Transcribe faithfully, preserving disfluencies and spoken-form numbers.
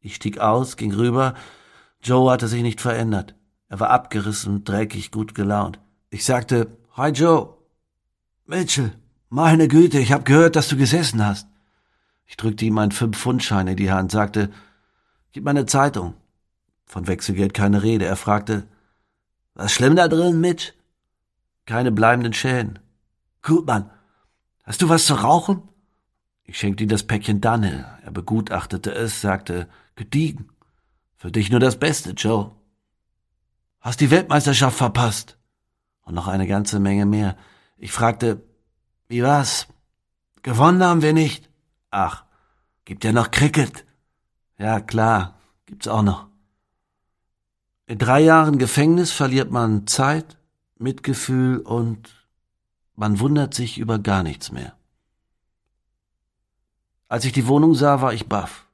Ich stieg aus, ging rüber. Joe hatte sich nicht verändert. Er war abgerissen, dreckig, gut gelaunt. Ich sagte, Hi Joe. Mitchell, meine Güte, ich hab gehört, dass du gesessen hast. Ich drückte ihm einen Fünf-Pfund-Schein in die Hand, sagte, gib mir eine Zeitung. Von Wechselgeld keine Rede. Er fragte, was schlimm da drin, Mitch? Keine bleibenden Schäden. Gut, Mann. Hast du was zu rauchen? Ich schenkte ihm das Päckchen Danne. Er begutachtete es, sagte, gediegen. Für dich nur das Beste, Joe. Hast die Weltmeisterschaft verpasst. Und noch eine ganze Menge mehr. Ich fragte, wie war's? Gewonnen haben wir nicht. Ach, gibt ja noch Cricket. Ja, klar, gibt's auch noch. In drei Jahren Gefängnis verliert man Zeit, Mitgefühl und man wundert sich über gar nichts mehr. Als ich die Wohnung sah, war ich baff.